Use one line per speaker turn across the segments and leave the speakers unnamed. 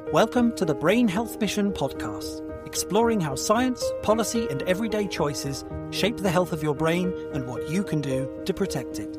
Welcome to the Brain Health Mission podcast, exploring how science, policy, and everyday choices shape the health of your brain and what you can do to protect it.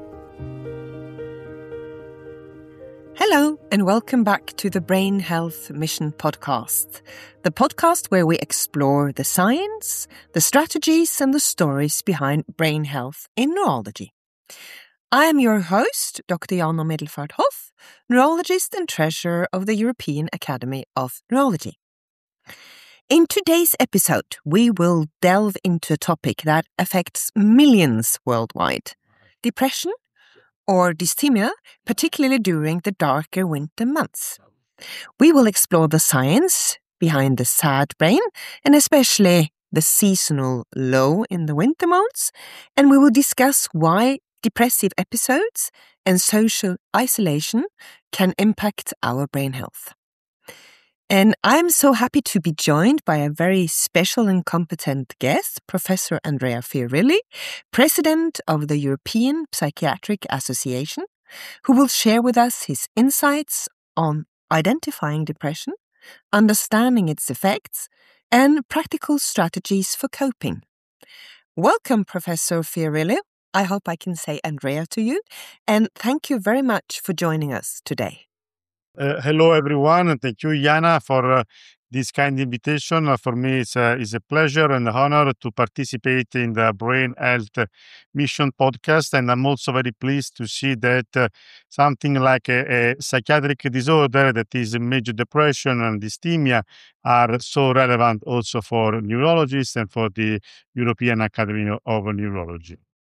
Hello, and welcome back to the Brain Health Mission podcast, the podcast where we explore the science, the strategies, and the stories behind brain health in neurology. I am your host, Dr. Jana Middelfart Hoff, neurologist and treasurer of the European Academy of Neurology. In today's episode, we will delve into a topic that affects millions worldwide: depression or dysthymia, particularly during the darker winter months. We will explore the science behind the sad brain, and especially the seasonal low in the winter months, and we will discuss why depressive episodes and social isolation can impact our brain health. And I'm so happy to be joined by a very special and competent guest, Professor Andrea Fiorilli, President of the European Psychiatric Association, who will share with us his insights on identifying depression, understanding its effects, and practical strategies for coping. Welcome, Professor Fiorilli. I hope I can say Andrea to you, and thank you very much for joining us today.
Hello, everyone, and thank you, Jana, for this kind invitation. For me, it's a pleasure and honor to participate in the Brain Health Mission podcast, and I'm also very pleased to see that something like a psychiatric disorder, that is major depression and dysthymia, are so relevant also for neurologists and for the European Academy of Neurology.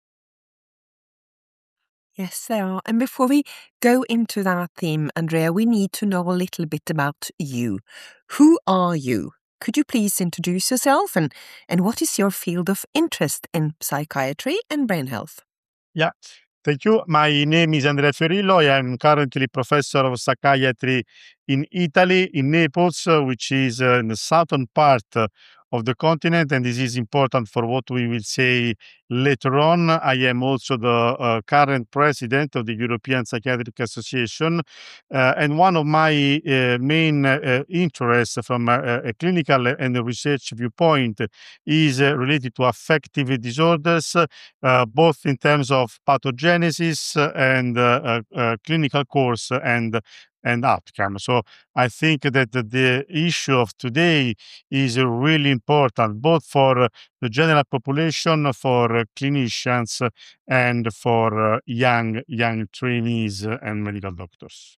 Yes, they are. And before we go into that theme, Andrea, we need to know a little bit about you. Who are you? Could you please introduce yourself and what is your field of interest in psychiatry and brain health?
Yeah, thank you. My name is Andrea Fiorillo. I am currently professor of psychiatry in Italy, in Naples, which is in the southern part of the continent, and this is important for what we will say later on. I am also the current president of the European Psychiatric Association, and one of my main interests from a clinical and a research viewpoint is related to affective disorders, both in terms of pathogenesis and clinical course and outcome. So I think that the issue of today is really important, both for the general population, for clinicians, and for young trainees and medical doctors.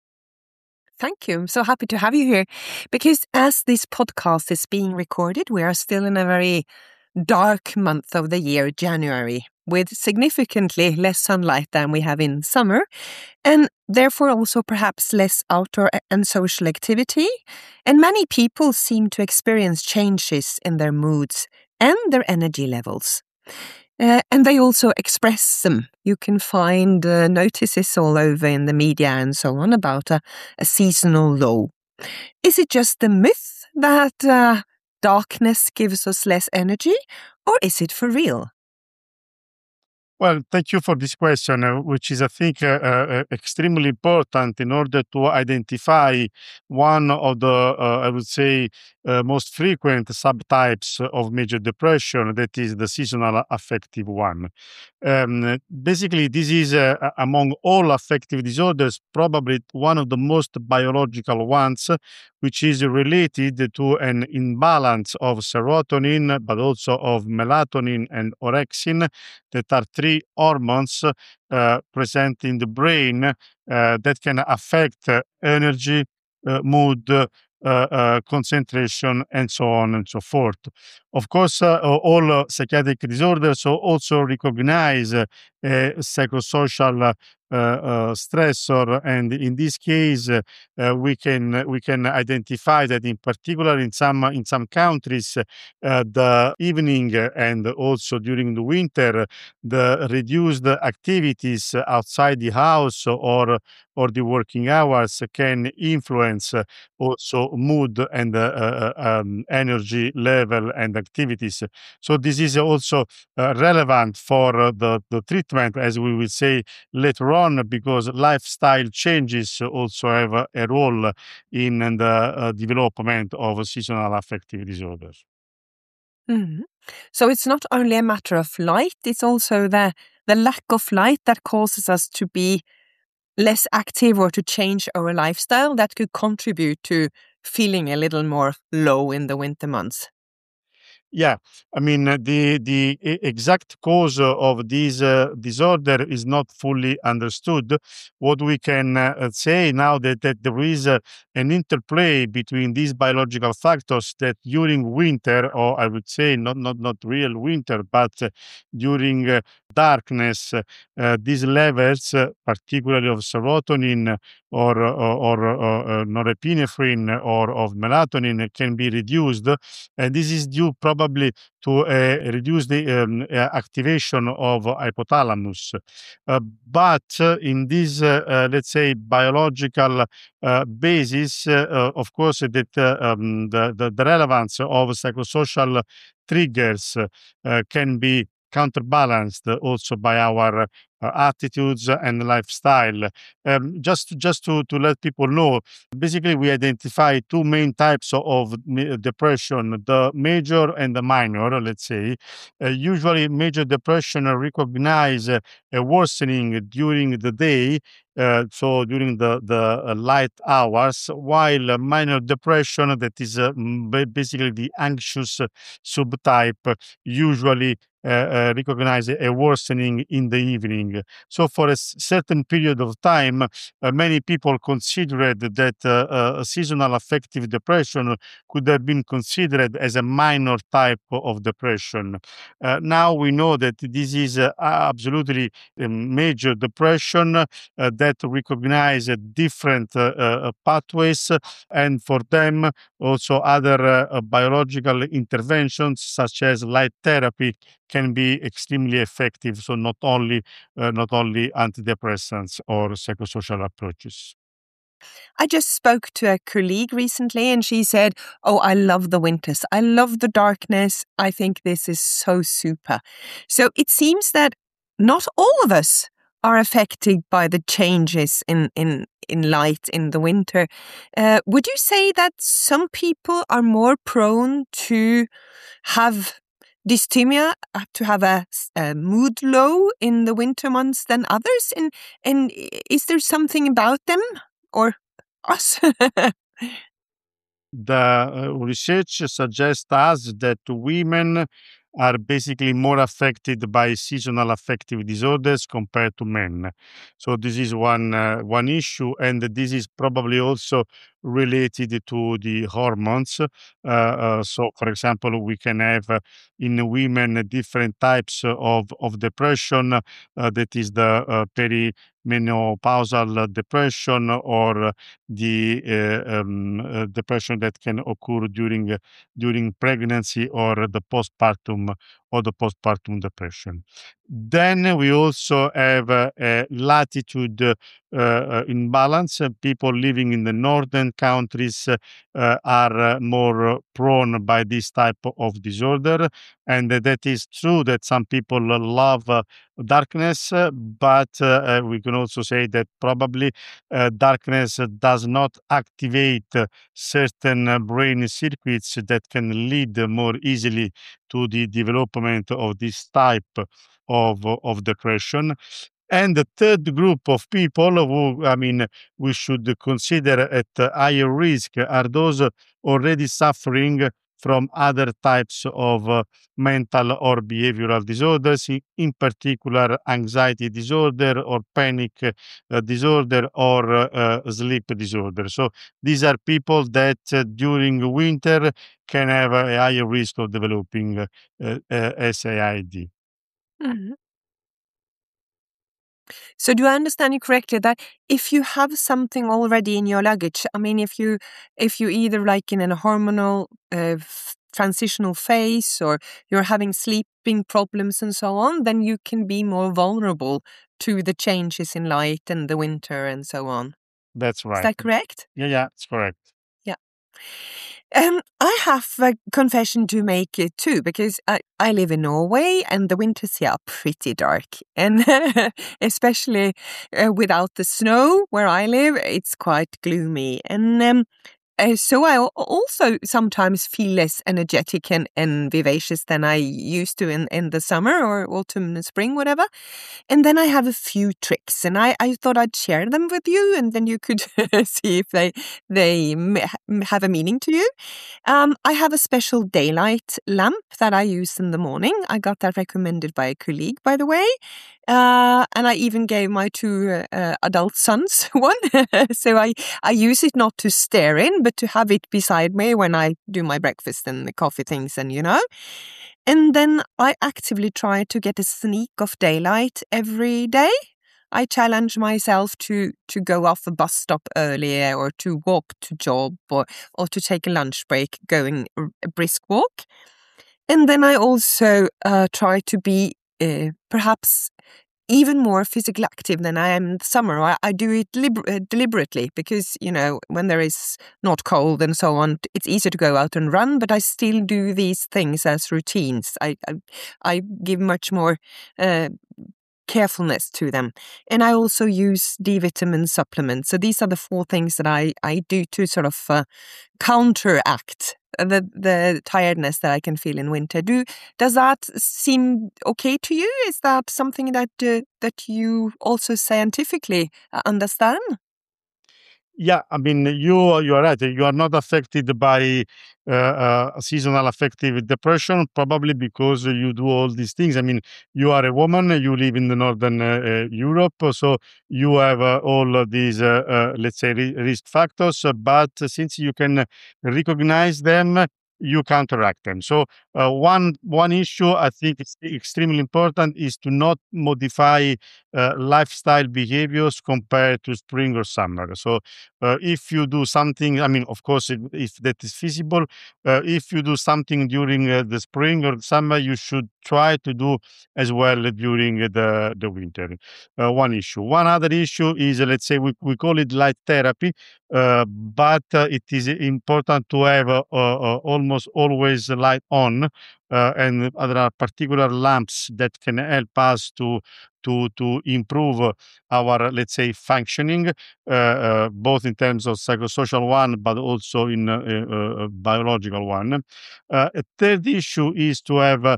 Thank you. I'm so happy to have you here, because as this podcast is being recorded, we are still in a very dark month of the year, January, with significantly less sunlight than we have in summer, and therefore also perhaps less outdoor and social activity. And many people seem to experience changes in their moods and their energy levels. And they also express them. You can find notices all over in the media and so on about a seasonal low. Is it just a myth that darkness gives us less energy, or is it for real?
Well, thank you for this question, which is, I think, extremely important in order to identify one of the, I would say, most frequent subtypes of major depression, that is the seasonal affective one. Basically, this is, among all affective disorders, probably one of the most biological ones, which is related to an imbalance of serotonin, but also of melatonin and orexin, that are three hormones present in the brain that can affect energy, mood, concentration, and so on and so forth. Of course, all psychiatric disorders also recognize a psychosocial stressor, and in this case, we can identify that, in particular, in some countries, the evening and also during the winter, the reduced activities outside the house or the working hours can influence also mood and energy level and activities. So this is also relevant for the treatment treatment, as we will say later on, because lifestyle changes also have a role in the development of seasonal affective disorders.
Mhm. So it's not only a matter of light, it's also the lack of light that causes us to be less active or to change our lifestyle that could contribute to feeling a little more low in the winter months.
Yeah, I mean, the exact cause of this disorder is not fully understood. What we can say now that there is an interplay between these biological factors that during winter, or I would say not real winter, but during darkness, these levels, particularly of serotonin or norepinephrine or of melatonin, can be reduced, and this is due probably to reduce the activation of hypothalamus. But in this, let's say, biological basis, of course, that the relevance of psychosocial triggers can be counterbalanced also by our attitudes and lifestyle. Just to let people know, basically, we identify two main types of depression, the major and the minor, let's say. Usually, major depression recognize a worsening during the day, so during the light hours, while minor depression, that is basically the anxious subtype, usually recognize a worsening in the evening. So for a certain period of time, many people considered that seasonal affective depression could have been considered as a minor type of depression. Now we know that this is absolutely a major depression that recognize different pathways, and for them also other biological interventions such as light therapy can be extremely effective. So not only antidepressants or psychosocial approaches.
I just spoke to a colleague recently and she said, "Oh, I love the winters. I love the darkness. I think this is so super." So it seems that not all of us are affected by the changes in light in the winter. Would you say that some people are more prone to have dysthymia, to have a mood low in the winter months than others? And is there something about them or us?
The research suggests us that women are basically more affected by seasonal affective disorders compared to men. So this is one issue, and this is probably also related to the hormones. So, for example, we can have in women different types of depression. That is the perimenopausal depression, or the depression that can occur during pregnancy or the postpartum depression. Then we also have a latitude imbalance. People living in the northern countries are more prone by this type of disorder, and that is true that some people love darkness, but we can also say that probably darkness does not activate certain brain circuits that can lead more easily to the development of this type of depression. And the third group of people who, I mean, we should consider at higher risk are those already suffering from other types of mental or behavioral disorders, in particular anxiety disorder or panic disorder or sleep disorder. So these are people that during winter can have a higher risk of developing SAID.
Mhm. So do I understand you correctly that if you have something already in your luggage, I mean, if you either like in a hormonal transitional phase or you're having sleeping problems and so on, then you can be more vulnerable to the changes in light and the winter and so on.
That's
Is
right.
that correct?
Yeah, it's correct.
Yeah. I have a confession to make too, because I live in Norway and the winters here are pretty dark. And especially without the snow where I live, it's quite gloomy. And so I also sometimes feel less energetic and vivacious than I used to in the summer or autumn and spring, whatever. And then I have a few tricks, and I thought I'd share them with you, and then you could see if they have a meaning to you. I have a special daylight lamp that I use in the morning. I got that recommended by a colleague, by the way. And I even gave my two adult sons one. So I use it not to stare in, but to have it beside me when I do my breakfast and the coffee things and. And then I actively try to get a sneak of daylight every day. I challenge myself to go off a bus stop earlier, or to walk to job, or to take a lunch break going a brisk walk. And then I also try to be perhaps even more physically active than I am in the summer. I do it deliberately because, when there is not cold and so on, it's easier to go out and run, but I still do these things as routines. I give much more carefulness to them. And I also use D-vitamin supplements. So these are the 4 things that I do to sort of counteract the tiredness that I can feel in winter. Does that seem okay to you? Is that something that you also scientifically understand?
Yeah, I mean, you are right. You are not affected by seasonal affective depression, probably because you do all these things. I mean, you are a woman, you live in the northern Europe, so you have all of these, let's say, risk factors. But since you can recognize them, you counteract them. So one issue I think is extremely important is to not modify lifestyle behaviors compared to spring or summer. So if you do something, I mean, of course, if that is feasible, if you do something during the spring or summer, you should try to do as well during the winter. One issue. One other issue is, let's say, we call it light therapy, but it is important to have almost always light on, and there are particular lamps that can help us to improve our, let's say, functioning, both in terms of psychosocial one, but also in biological one. A third issue is to have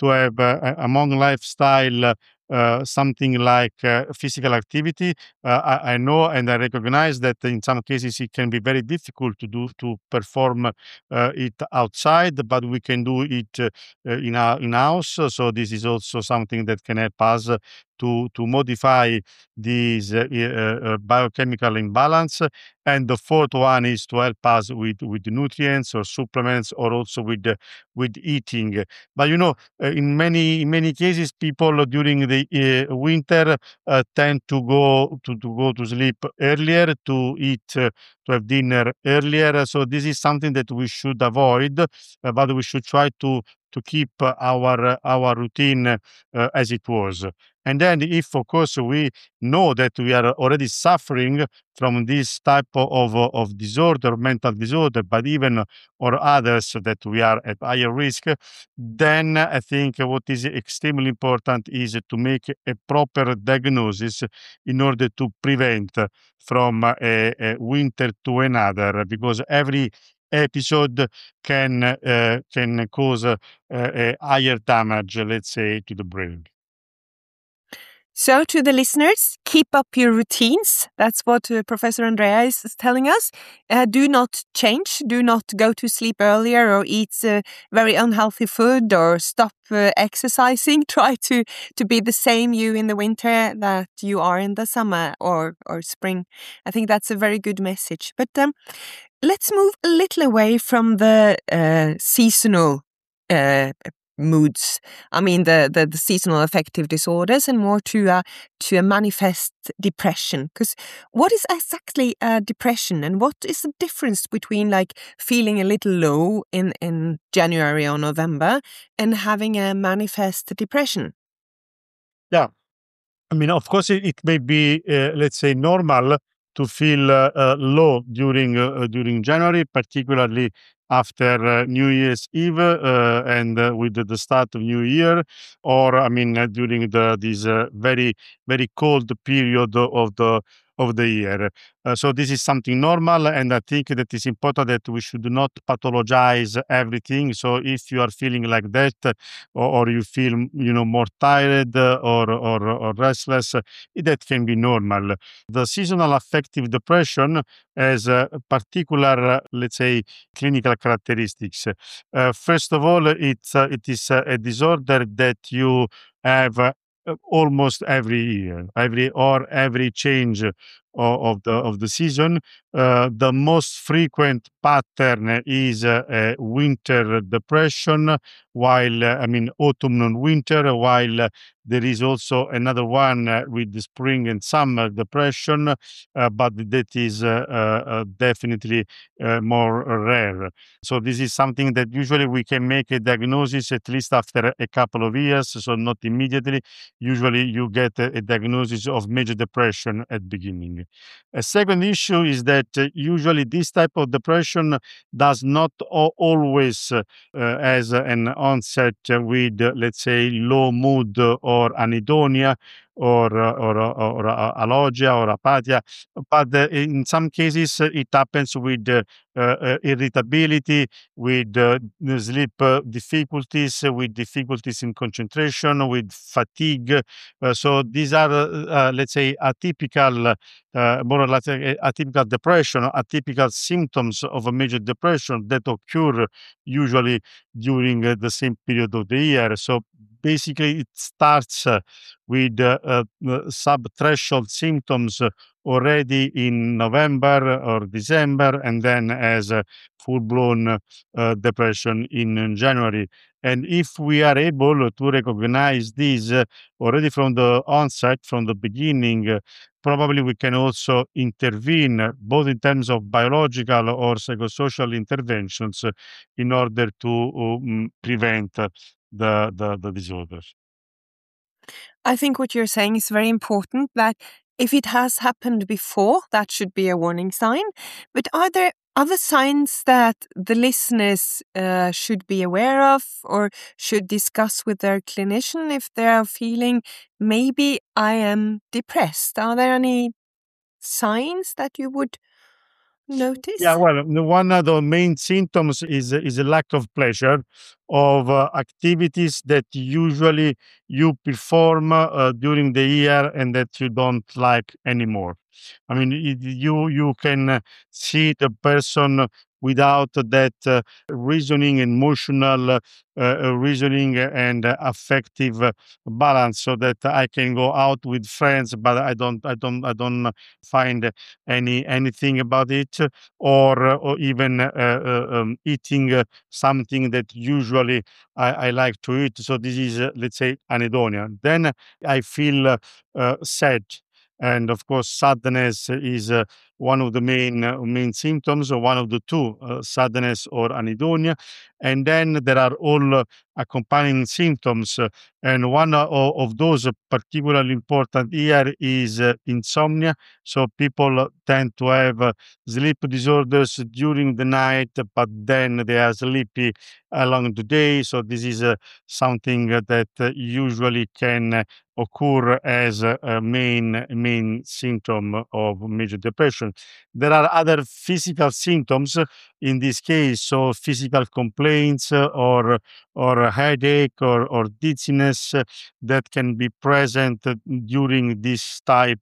among lifestyle something like physical activity. I know and I recognize that in some cases it can be very difficult to perform it outside, but we can do it in house. So this is also something that can help us to modify these biochemical imbalance. And the fourth one is to help us with nutrients or supplements, or also with eating. But in many cases, people during the winter tend to go to sleep earlier, to eat to have dinner earlier. So this is something that we should avoid, but we should try to keep our routine as it was. And then, if of course we know that we are already suffering from this type of disorder, mental disorder, but even or others that we are at higher risk, then I think what is extremely important is to make a proper diagnosis in order to prevent from a winter to another, because every episode can cause a higher damage, let's say, to the brain.
So to the listeners, keep up your routines. That's what Professor Andrea is telling us. Do not change. Do not go to sleep earlier or eat very unhealthy food or stop exercising. Try to be the same you in the winter that you are in the summer or spring. I think that's a very good message. But let's move a little away from the seasonal moods. I mean, the seasonal affective disorders, and more to a manifest depression. Because what is exactly depression, and what is the difference between like feeling a little low in January or November and having a manifest depression?
Yeah, I mean, of course, it may be, let's say, normal to feel low during January, particularly after New Year's Eve and with the start of New Year, or I mean during this very very cold period of the year. So this is something normal, and I think that it's important that we should not pathologize everything. So if you are feeling like that, or you feel more tired or restless, that can be normal. The seasonal affective depression has a particular, let's say, clinical characteristics. First of all, it is a disorder that you have almost every year, every change of the season. The most frequent pattern is winter depression, while I mean autumn and winter, while there is also another one with the spring and summer depression, but that is definitely more rare. So this is something that usually we can make a diagnosis at least after a couple of years, so not immediately. Usually you get a diagnosis of major depression at beginning. A second issue is that usually this type of depression does not always has an onset with, let's say, low mood or anhedonia or alogia or apathia, but in some cases it happens with irritability, with sleep difficulties, with difficulties in concentration, with fatigue. So these are, let's say, atypical, more or less atypical depression, atypical symptoms of a major depression that occur usually during the same period of the year. So basically, it starts with sub-threshold symptoms already in November or December, and then as a full-blown depression in January. And if we are able to recognize this already from the onset, from the beginning, probably we can also intervene both in terms of biological or psychosocial interventions in order to prevent the disorder.
I think what you're saying is very important, that if it has happened before, that should be a warning sign. But are there other signs that the listeners should be aware of or should discuss with their clinician if they are feeling, maybe I am depressed? Are there any signs that you would notice?
Yeah, well, one of the main symptoms is a lack of pleasure of activities that usually you perform during the year and that you don't like anymore. I mean, you can see the person without that reasoning, emotional reasoning and affective balance, so that I can go out with friends, but I don't find anything about it, or even eating something that usually I like to eat. So this is, let's say, anhedonia. Then I feel sad. And of course, sadness is one of the main symptoms, or one of the two, sadness or anhedonia. And then there are all accompanying symptoms. And one of those particularly important here is insomnia. So people tend to have sleep disorders during the night, but then they are sleepy along the day. So this is something that usually can occur as a main symptom of major depression. There are other physical symptoms in this case, so physical complaints or a headache or dizziness that can be present during this type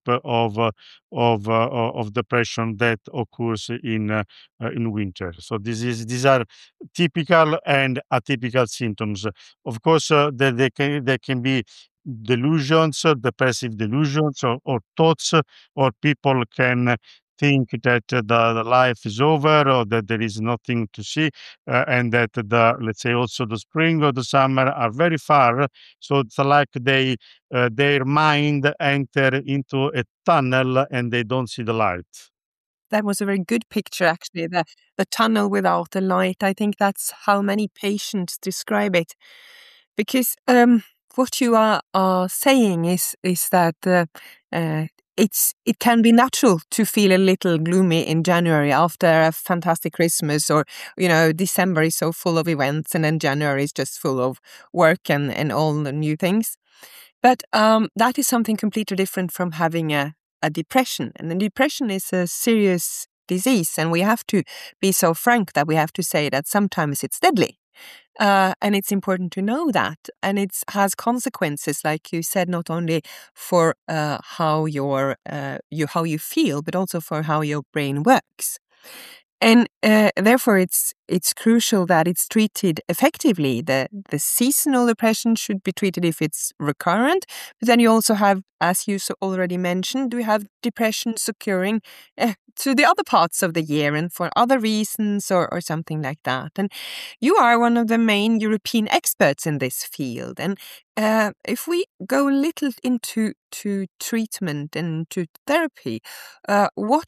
of depression that occurs in winter. So these are typical and atypical symptoms. Of course, there can be delusions, depressive delusions, or thoughts, or people can think that the life is over, or that there is nothing to see, and that let's say also the spring or the summer are very far. So it's like their mind enter into a tunnel and they don't see the light.
That was a very good picture, actually, the tunnel without the light. I think that's how many patients describe it. Because what you are saying is that it can be natural to feel a little gloomy in January after a fantastic Christmas, or December is so full of events, and then January is just full of work and all the new things. But that is something completely different from having a depression, and the depression is a serious disease, and we have to be so frank that we have to say that sometimes it's deadly. And it's important to know that. And it has consequences, like you said, not only for how how you feel, but also for how your brain works. And therefore, it's crucial that it's treated effectively. The seasonal depression should be treated if it's recurrent. But then you also have, as you already mentioned, we have depressions occurring to the other parts of the year and for other reasons or something like that. And you are one of the main European experts in this field. And if we go a little into treatment and to therapy, what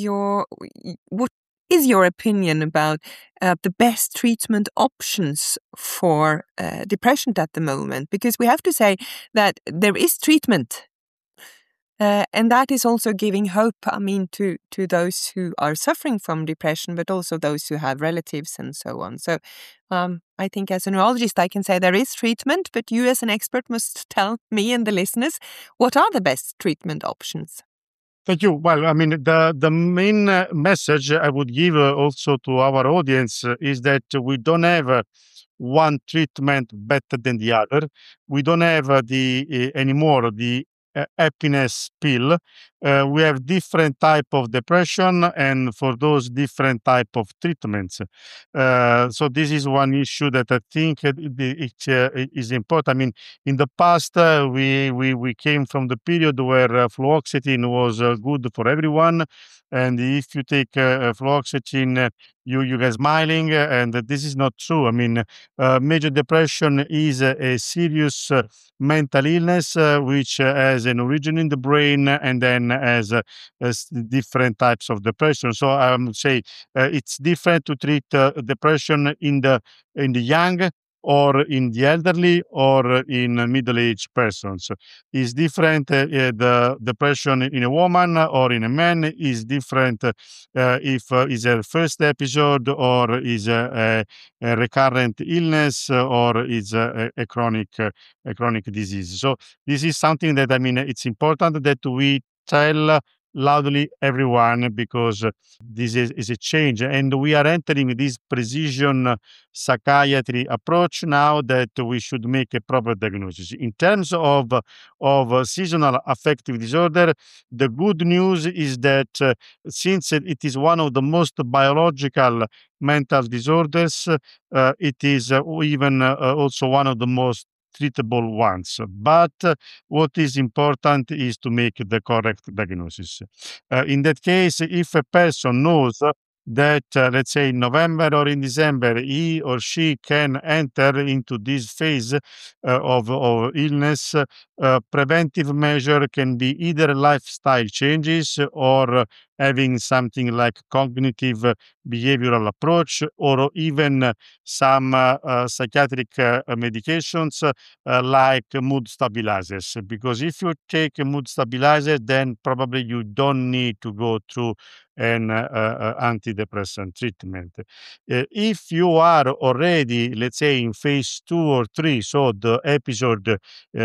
is your opinion about the best treatment options for depression at the moment? Because we have to say that there is treatment. And that is also giving hope, to those who are suffering from depression, but also those who have relatives and so on. So I think as a neurologist, I can say there is treatment, but you as an expert must tell me and the listeners, what are the best treatment options?
Thank you. Well, the main message I would give also to our audience is that we don't have one treatment better than the other. We don't have anymore the happiness pill. We have different type of depression, and for those different type of treatments. So this is one issue that I think it is important. In the past, we came from the period where fluoxetine was good for everyone, and if you take fluoxetine, you get smiling, and this is not true. Major depression is a serious mental illness which has an origin in the brain and then has different types of depression. So I would say it's different to treat depression in the young, or in the elderly, or in middle-aged persons. Is different. The depression in a woman or in a man is different if it's a first episode, or is a recurrent illness, or is a chronic disease. So this is something that it's important that we tell loudly everyone, because this is a change, and we are entering this precision psychiatry approach now, that we should make a proper diagnosis. In terms of seasonal affective disorder, the good news is that since it is one of the most biological mental disorders, it is even also one of the most treatable ones. But what is important is to make the correct diagnosis. In that case, if a person knows that, let's say in November or in December, he or she can enter into this phase of illness, preventive measure can be either lifestyle changes, or having something like cognitive behavioral approach, or even some psychiatric medications like mood stabilizers. Because if you take a mood stabilizer, then probably you don't need to go through an antidepressant treatment. If you are already, let's say, in phase 2 or 3, so the episode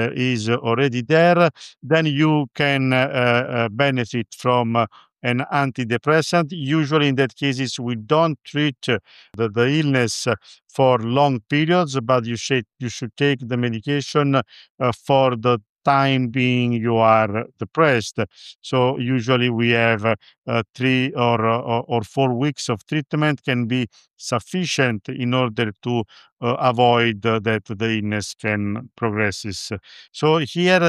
is already there, then you can benefit from an antidepressant. Usually in that cases, we don't treat the illness for long periods, but you should take the medication for the time being you are depressed. So usually we have 3 or 4 weeks of treatment can be sufficient in order to avoid that the illness can progresses. So here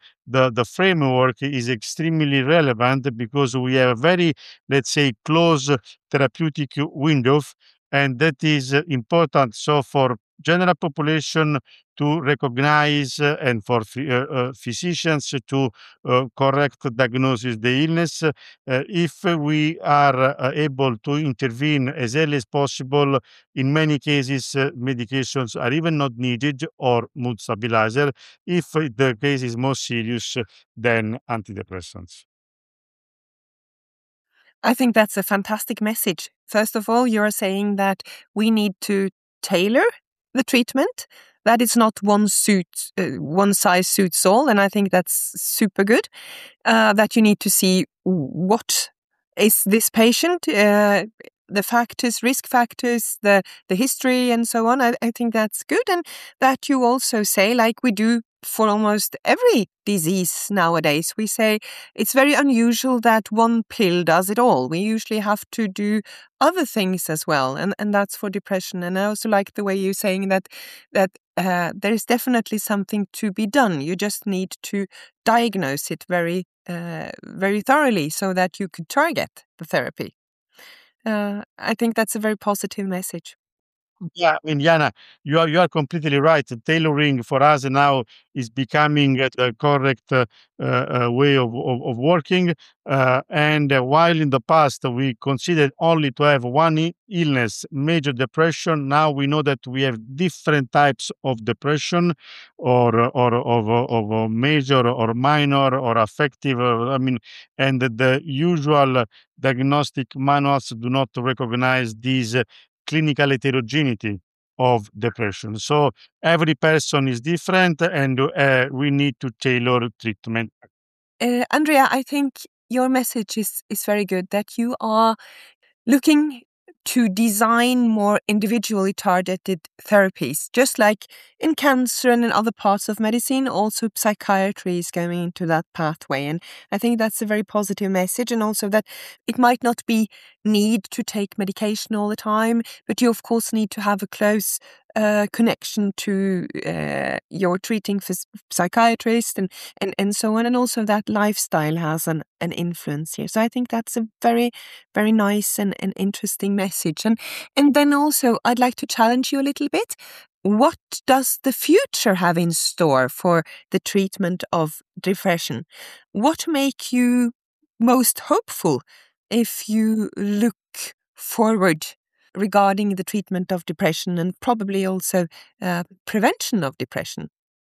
the framework is extremely relevant, because we have a very, let's say, close therapeutic window, and that is important. So for general population to recognize and for physicians to correct diagnosis the illness, if we are able to intervene as early as possible, in many cases medications are even not needed, or mood stabilizer, if the case is more serious than antidepressants.
I think that's a fantastic message. First of all, you're saying that we need to tailor the treatment, that it's not one size suits all, and I think that's super good. That you need to see what is this patient, the factors, risk factors, the history, and so on. I think that's good, and that you also say, like we do for almost every disease nowadays, we say it's very unusual that one pill does it all. We usually have to do other things as well, and that's for depression. And I also like the way you're saying that there is definitely something to be done. You just need to diagnose it very thoroughly so that you could target the therapy. I think that's a very positive message.
Yeah, I mean, Jana, you are completely right. Tailoring for us now is becoming the correct way of working. And while in the past we considered only to have one illness, major depression, now we know that we have different types of depression, or of major or minor or affective. I mean, and the usual diagnostic manuals do not recognize these clinical heterogeneity of depression. So every person is different, and we need to tailor treatment.
Andrea, I think your message is very good, that you are looking to design more individually targeted therapies, just like in cancer and in other parts of medicine. Also, psychiatry is going into that pathway, and I think that's a very positive message. And also that it might not be need to take medication all the time, but you of course need to have a close connection to your treating psychiatrist and so on, and also that lifestyle has an influence here. So I think that's a very, very nice and interesting message. And then also I'd like to challenge you a little bit. What does the future have in store for the treatment of depression? What make you most hopeful if you look forward regarding the treatment of depression and probably also prevention of depression?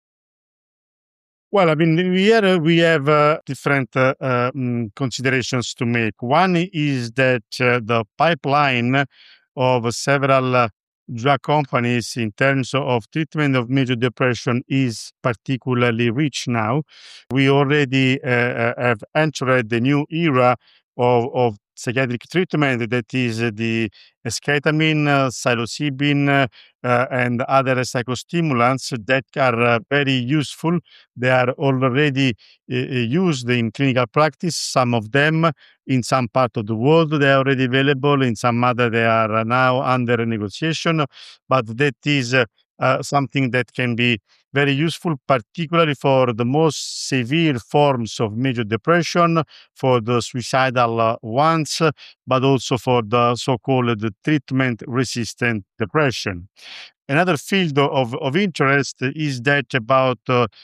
Well, I mean, here we have different considerations to make. One is that the pipeline of several drug companies in terms of treatment of major depression is particularly rich now. We already have entered the new era of psychiatric treatment, that is the esketamine, psilocybin, and other psychostimulants that are very useful. They are already used in clinical practice. Some of them in some part of the world, they are already available. In some other, they are now under negotiation. But that is something that can be very useful, particularly for the most severe forms of major depression, for the suicidal ones, but also for the so-called treatment-resistant depression. Another field of interest is that about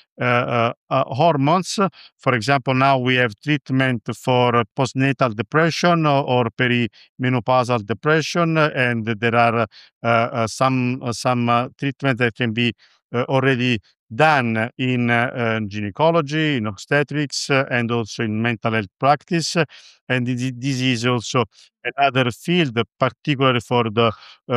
hormones. For example, now we have treatment for postnatal depression or perimenopausal depression, and there are some treatment that can be already done in gynecology, in obstetrics, and also in mental health practice. And this is also another field, particularly for the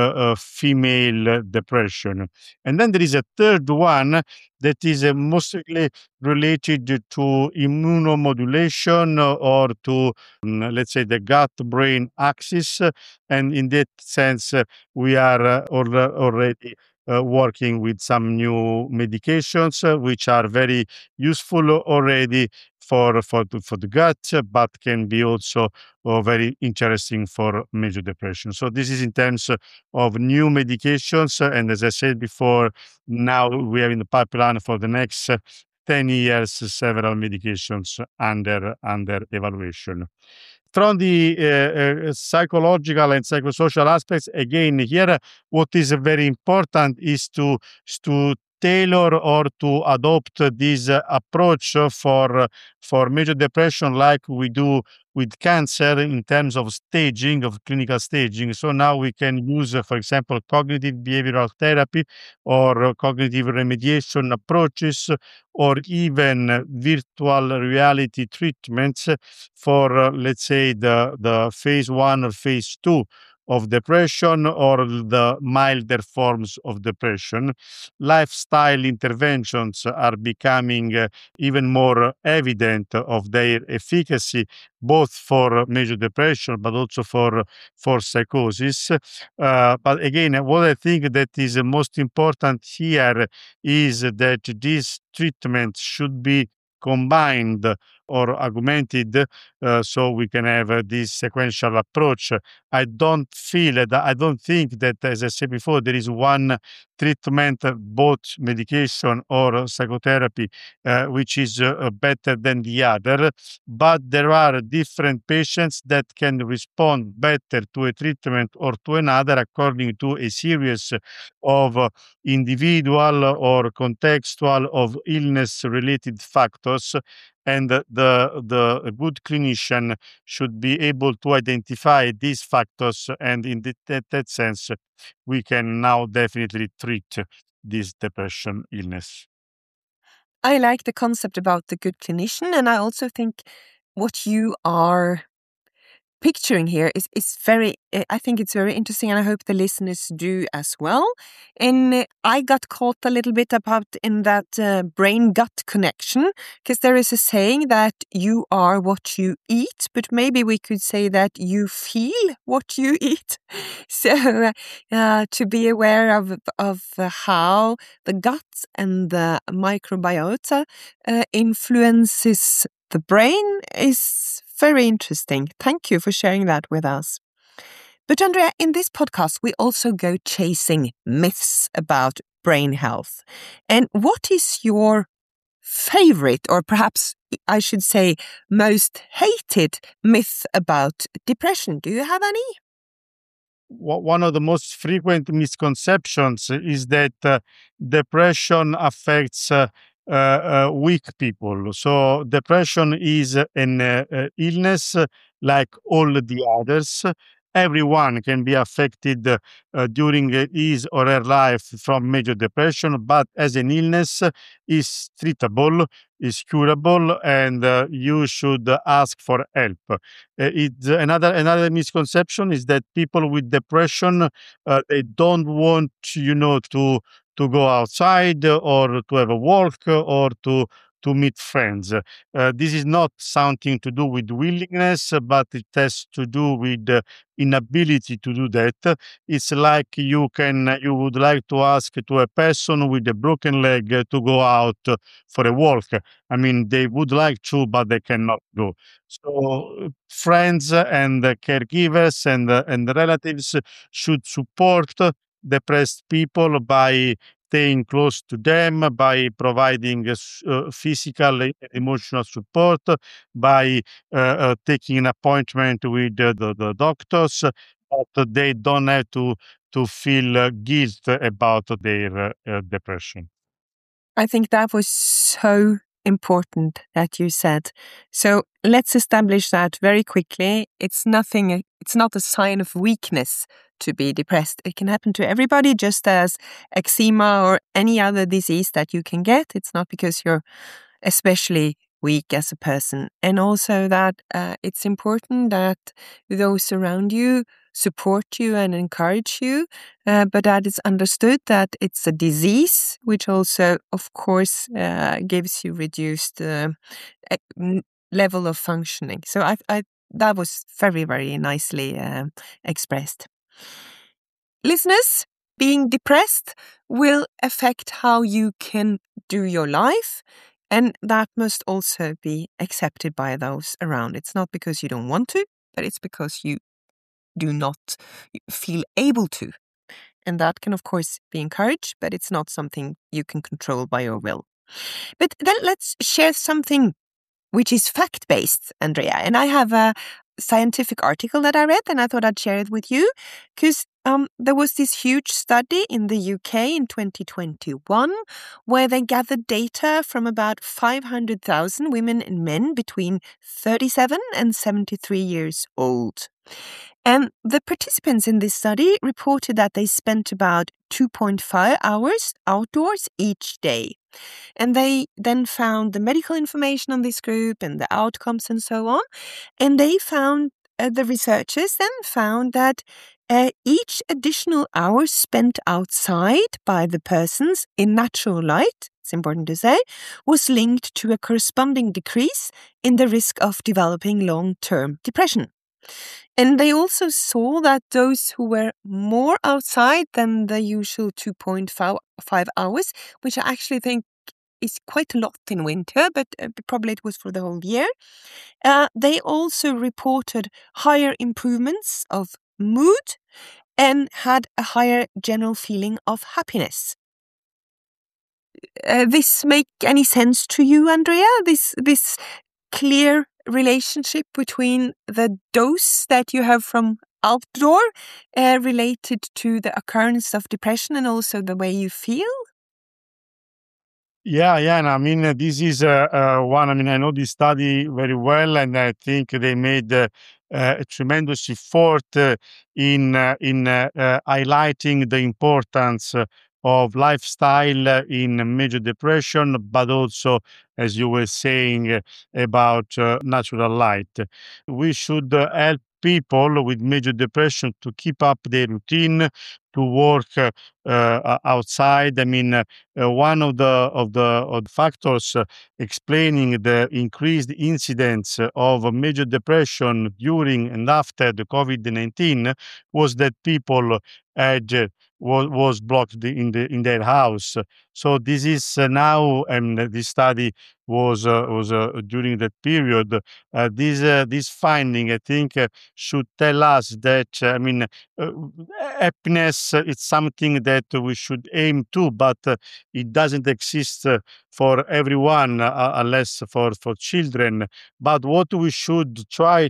female depression. And then there is a third one that is mostly related to immunomodulation or to, let's say, the gut-brain axis. And in that sense, we are already working with some new medications, which are very useful already for the gut, but can be also very interesting for major depression. So this is in terms of new medications, and as I said before, now we have in the pipeline for the next 10 years several medications under evaluation. From the psychological and psychosocial aspects, again, here what is very important is to tailor or to adopt this approach for major depression like we do with cancer in terms of staging, of clinical staging. So now we can use, for example, cognitive behavioral therapy or cognitive remediation approaches, or even virtual reality treatments for, let's say, the phase 1 or phase 2 of depression or the milder forms of depression. Lifestyle interventions are becoming even more evident of their efficacy, both for major depression but also for psychosis. But again, what I think that is most important here is that these treatments should be combined or augmented, so we can have this sequential approach. I don't think that, as I said before, there is one treatment, both medication or psychotherapy, which is better than the other, but there are different patients that can respond better to a treatment or to another according to a series of individual or contextual of illness-related factors, and the good clinician should be able to identify these factors, and in that sense, we can now definitely treat this depression illness.
I like the concept about the good clinician, and I also think what you are picturing here is very, I think it's very interesting, and I hope the listeners do as well. And I got caught a little bit about in that brain-gut connection, because there is a saying that you are what you eat, but maybe we could say that you feel what you eat. So to be aware of how the gut and the microbiota influences the brain is very interesting. Thank you for sharing that with us. But Andrea, in this podcast, we also go chasing myths about brain health. And what is your favorite, or perhaps I should say most hated myth about depression? Do you have any?
One of the most frequent misconceptions is that depression affects weak people. So depression is an illness like all the others. Everyone can be affected during his or her life from major depression, but as an illness is treatable, is curable, and you should ask for help. It's another misconception is that people with depression they don't want to go outside or to have a walk or to meet friends. This is not something to do with willingness, but it has to do with inability to do that. It's like you would like to ask to a person with a broken leg to go out for a walk. I mean, they would like to, but they cannot go. So friends and caregivers and relatives should support depressed people by staying close to them, by providing physical and emotional support, by taking an appointment with the doctors, but they don't have to feel guilt about their depression.
I think that was so important that you said. So let's establish that very quickly. It's not a sign of weakness to be depressed. It can happen to everybody, just as eczema or any other disease that you can get. It's not because you're especially weak as a person. And also that it's important that those around you support you and encourage you, but that it's understood that it's a disease, which also, of course, gives you reduced level of functioning. So I that was very, very nicely expressed. Listeners, being depressed will affect how you can do your life, and that must also be accepted by those around. It's not because you don't want to, but it's because you do not feel able to. And that can, of course, be encouraged, but it's not something you can control by your will. But then let's share something which is fact-based, Andrea. And I have scientific article that I read, and I thought I'd share it with you, because there was this huge study in the UK in 2021 where they gathered data from about 500,000 women and men between 37 and 73 years old. And the participants in this study reported that they spent about 2.5 hours outdoors each day. And they then found the medical information on this group and the outcomes and so on. And they found, the researchers then found that each additional hour spent outside by the persons in natural light, it's important to say, was linked to a corresponding decrease in the risk of developing long-term depression. And they also saw that those who were more outside than the usual 2.5 hours, which I actually think is quite a lot in winter, but probably it was for the whole year, they also reported higher improvements of mood and had a higher general feeling of happiness. This make any sense to you, Andrea? This clear relationship between the dose that you have from outdoor related to the occurrence of depression and also the way you feel?
Yeah, and I mean, this is one. I mean, I know this study very well, and I think they made a tremendous effort in highlighting the importance of lifestyle in major depression, but also, as you were saying, about natural light. We should help people with major depression to keep up their routine, to work outside. I mean, one of the factors explaining the increased incidence of major depression during and after the COVID-19 was that people had was blocked in their house. So this is now, and this study was during that period. This finding, I think, should tell us that happiness is something that we should aim to, but it doesn't exist for everyone unless for children. But what we should try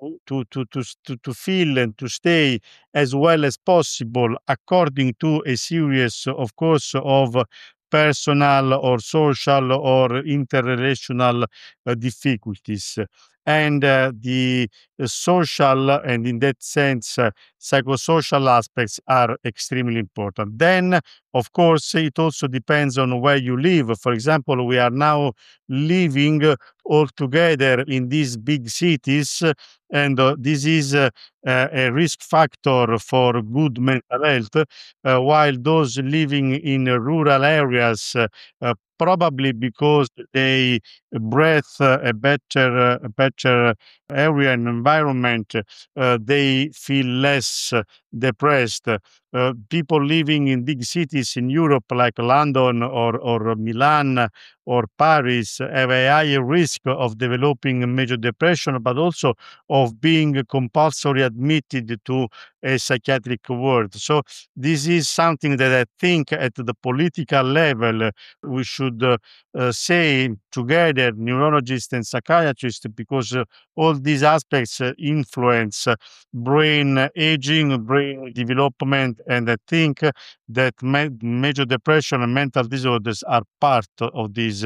to feel and to stay as well as possible, according to a series, of course, of personal or social or interrelational difficulties. And the social and, in that sense, psychosocial aspects are extremely important. Then, of course, it also depends on where you live. For example, we are now living all together in these big cities, and this is a risk factor for good mental health, while those living in rural areas, probably because they breathe a better area and environment, they feel less depressed. People living in big cities in Europe, like London or Milan or Paris, have a higher risk of developing major depression, but also of being compulsorily admitted to a psychiatric ward. So this is something that I think at the political level we should say together, neurologists and psychiatrists, because all these aspects influence brain aging, brain development, and I think that major depression and mental disorders are part of this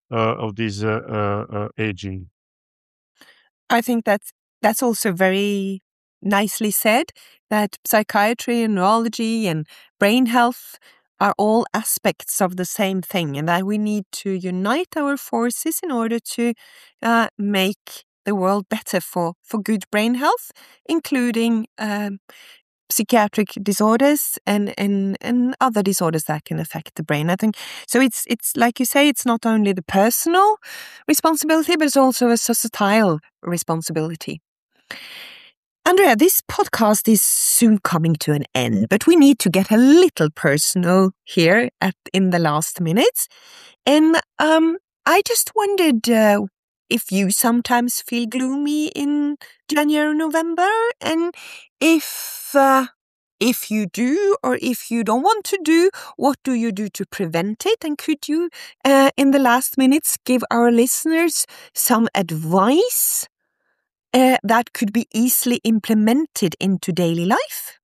aging.
I think that's also very nicely said, that psychiatry and neurology and brain health are all aspects of the same thing, and that we need to unite our forces in order to make the world better for good brain health, including psychiatric disorders and other disorders that can affect the brain. I think so. It's like you say, it's not only the personal responsibility, but it's also a societal responsibility. Andrea, this podcast is soon coming to an end, but we need to get a little personal here in the last minutes. And I just wondered if you sometimes feel gloomy in January, November, and if you do, or if you don't want to do, what do you do to prevent it? And could you, in the last minutes, give our listeners some advice that could be easily implemented into daily life?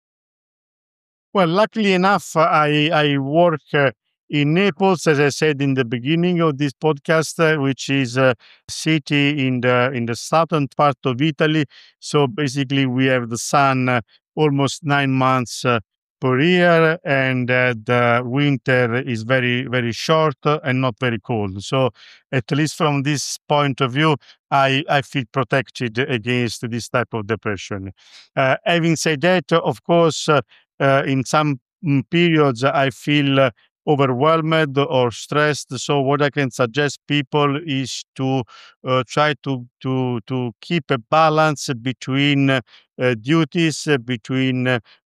Well, luckily enough, I work in Naples, as I said in the beginning of this podcast, which is a city in the southern part of Italy. So basically, we have the sun almost 9 months per year, and the winter is very, very short and not very cold. So at least from this point of view, I feel protected against this type of depression. Having said that, of course, in some periods, I feel overwhelmed or stressed. So what I can suggest people is to try to keep a balance between duties, between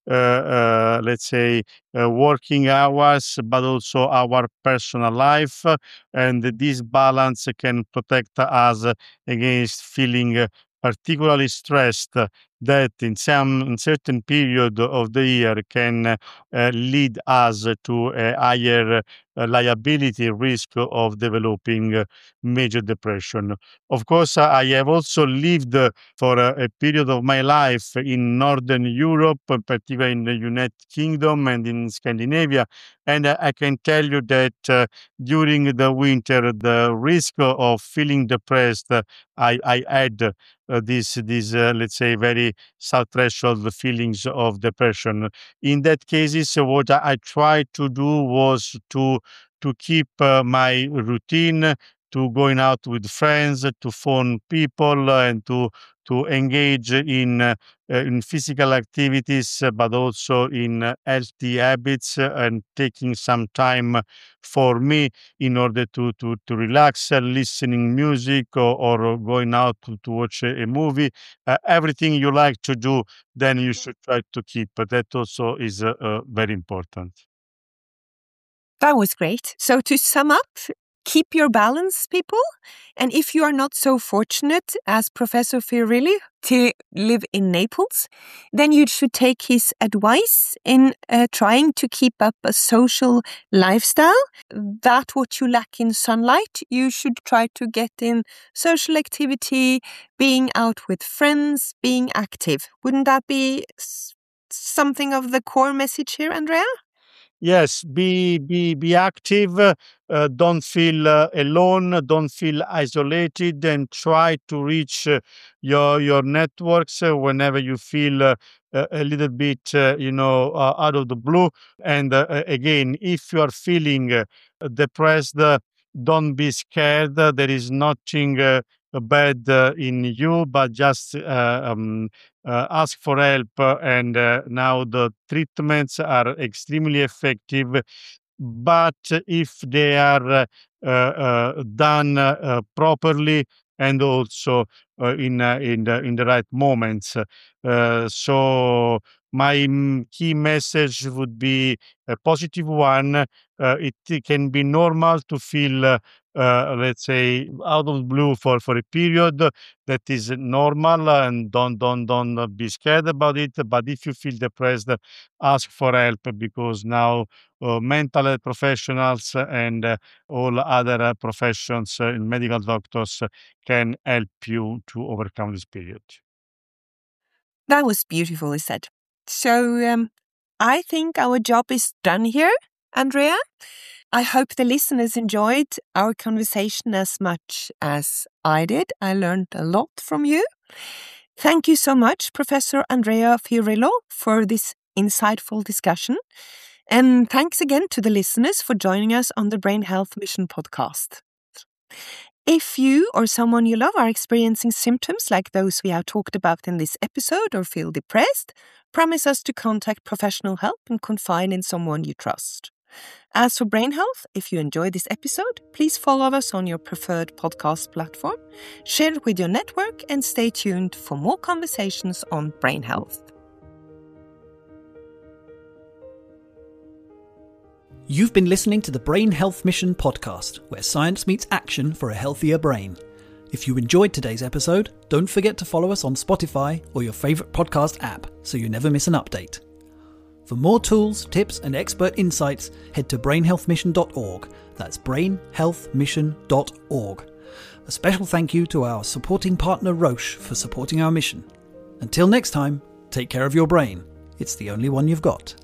let's say working hours, but also our personal life, and this balance can protect us against feeling particularly stressed that in certain period of the year can lead us to a higher liability risk of developing major depression. Of course, I have also lived for a period of my life in Northern Europe, particularly in the United Kingdom and in Scandinavia, and I can tell you that during the winter, the risk of feeling depressed, I had these let's say very sub-threshold feelings of depression. In that cases, what I tried to do was to keep my routine, to going out with friends, to phone people, and to engage in physical activities, but also in healthy habits, and taking some time for me in order to relax, listening music or going out to watch a movie. Everything you like to do, then you should try to keep. That also is very important.
That was great. So to sum up, keep your balance, people. And if you are not so fortunate as Professor Fiorillo to live in Naples, then you should take his advice in trying to keep up a social lifestyle. That what you lack in sunlight, you should try to get in social activity, being out with friends, being active. Wouldn't that be something of the core message here, Andrea?
Yes, be active. Don't feel alone. Don't feel isolated, and try to reach your networks whenever you feel a little bit, out of the blue. And again, if you are feeling depressed, don't be scared. There is nothing bad in you, but just ask for help. And now the treatments are extremely effective, but if they are done properly and also in the right moments. So my key message would be a positive one. It can be normal to feel, let's say, out of the blue for a period. That is normal, and don't be scared about it. But if you feel depressed, ask for help, because now mental health professionals and all other professions, medical doctors, can help you to overcome this period.
That was beautifully said. So I think our job is done here, Andrea. I hope the listeners enjoyed our conversation as much as I did. I learned a lot from you. Thank you so much, Professor Andrea Fiorillo, for this insightful discussion. And thanks again to the listeners for joining us on the Brain Health Mission podcast. If you or someone you love are experiencing symptoms like those we have talked about in this episode, or feel depressed, promise us to contact professional help and confide in someone you trust. As for brain health, if you enjoyed this episode, please follow us on your preferred podcast platform, share it with your network, and stay tuned for more conversations on brain health.
You've been listening to the Brain Health Mission podcast, where science meets action for a healthier brain. If you enjoyed today's episode, don't forget to follow us on Spotify or your favourite podcast app so you never miss an update. For more tools, tips and expert insights, head to brainhealthmission.org. That's brainhealthmission.org. A special thank you to our supporting partner Roche for supporting our mission. Until next time, take care of your brain. It's the only one you've got.